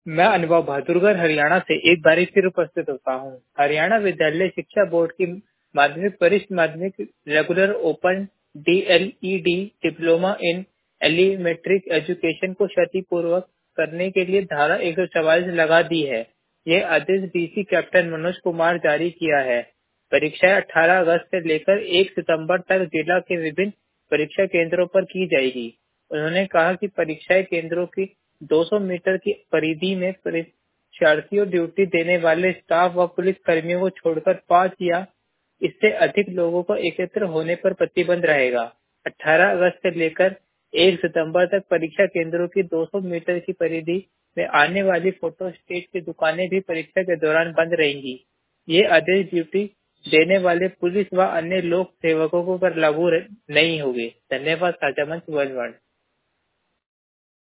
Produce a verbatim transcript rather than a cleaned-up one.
मैं अनुभव बहादुरगढ़ हरियाणा से एक बार फिर उपस्थित होता हूँ। हरियाणा विद्यालय शिक्षा बोर्ड की माध्यमिक वरिष्ठ माध्यमिक regular open DLED diploma in elementary education को क्षतिपूर्वक करने के लिए धारा एक सौ चवालीस लगा दी है। ये आदेश डीसी कैप्टन मनोज कुमार जारी किया है। परीक्षाएं अठारह अगस्त से लेकर एक सितंबर तक जिला के विभिन्न परीक्षा केंद्रों पर की जाएगी। उन्होंने कहा कि परीक्षा केंद्रों की दो सौ मीटर की परिधि में परीक्षार्थियों ड्यूटी देने वाले स्टाफ व पुलिस कर्मियों को छोड़कर पांच या इससे अधिक लोगों को एकत्र होने पर प्रतिबंध रहेगा। अठारह अगस्त से लेकर एक सितंबर तक परीक्षा केंद्रों की दो सौ मीटर की परिधि में आने वाली फोटो स्टेट की दुकानें भी परीक्षा के दौरान बंद रहेंगी। ये आदेश ड्यूटी देने वाले पुलिस व अन्य लोक सेवकों पर लागू नहीं होंगे। धन्यवाद। साझा मंच वर्ल्ड।